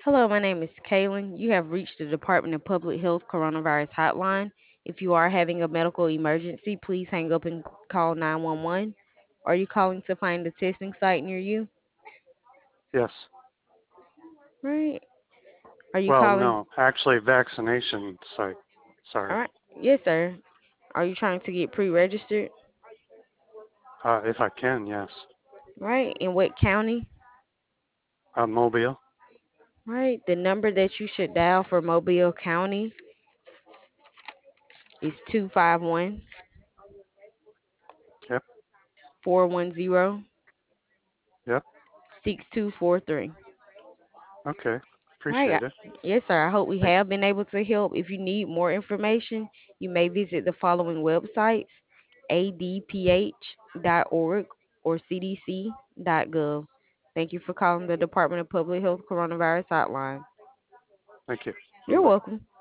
Hello, my name is Kaylin. You have reached the Department of Public Health Coronavirus Hotline. If you are having a medical emergency, please hang up and call 911. Are you calling to find a testing site near you? Yes. Right. Are you Well, calling? no, actually, vaccination site. All Sorry. right. Yes, sir. Are you trying to get pre-registered? If I can, yes. Right. In what county? Mobile. Right. The number that you should dial for Mobile County is 251 Yep. 410 Yep. 6243. Okay. Right. Appreciate it. Yes, sir. I hope we Thank have been able to help. If you need more information, you may visit the following websites: adph.org or cdc.gov. Thank you for calling the Department of Public Health Coronavirus Hotline. Thank you. You're Bye. welcome.